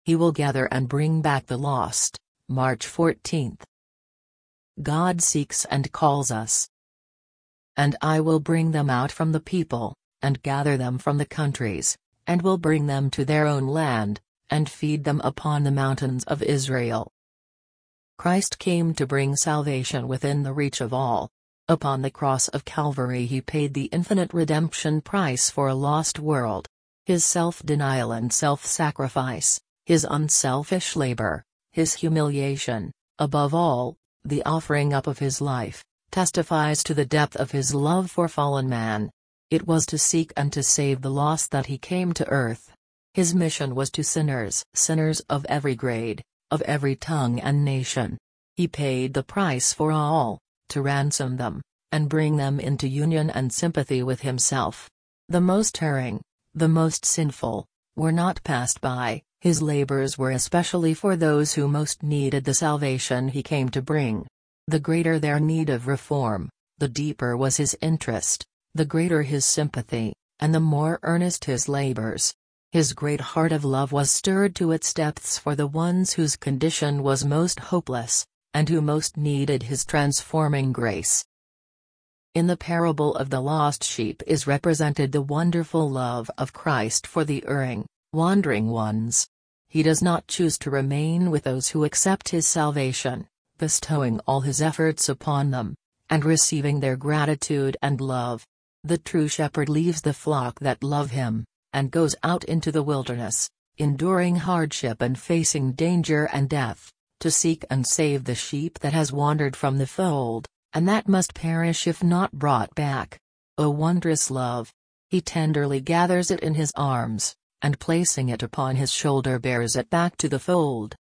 He will gather and bring back the lost. March 14. God seeks and calls us. And I will bring them out from the people, and gather them from the countries, and will bring them to their own land, and feed them upon the mountains of Israel. Christ came to bring salvation within the reach of all. Upon the cross of Calvary he paid the infinite redemption price for a lost world. His self-denial and self-sacrifice, his unselfish labor, his humiliation, above all, the offering up of his life, testifies to the depth of his love for fallen man. It was to seek and to save the lost that he came to earth. His mission was to sinners of every grade, of every tongue and nation. He paid the price for all, to ransom them, and bring them into union and sympathy with himself. The most erring, the most sinful, were not passed by. His labors were especially for those who most needed the salvation he came to bring. The greater their need of reform, the deeper was his interest, the greater his sympathy, and the more earnest his labors. His great heart of love was stirred to its depths for the ones whose condition was most hopeless, and who most needed his transforming grace. In the parable of the lost sheep is represented the wonderful love of Christ for the erring, wandering ones. He does not choose to remain with those who accept his salvation, bestowing all his efforts upon them, and receiving their gratitude and love. The true shepherd leaves the flock that love him, and goes out into the wilderness, enduring hardship and facing danger and death, to seek and save the sheep that has wandered from the fold, and that must perish if not brought back. O wondrous love! He tenderly gathers it in his arms, and placing it upon his shoulder bears it back to the fold.